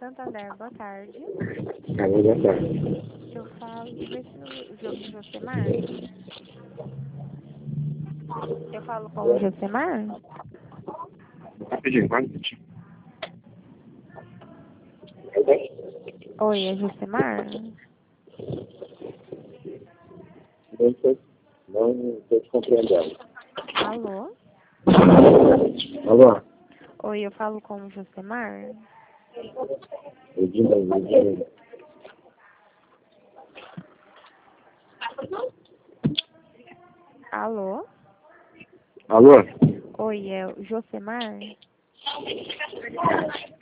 Santander, boa tarde. Alô, boa tarde. Eu falo, vê se o Josemar. Eu falo com o Josemar? Rapidinho, vai. Oi, é Josemar? Não estou te compreendendo. Alô? Alô? Oi, eu falo com o Josemar? Edinho. Alô? Alô? Oi, é o Josemar?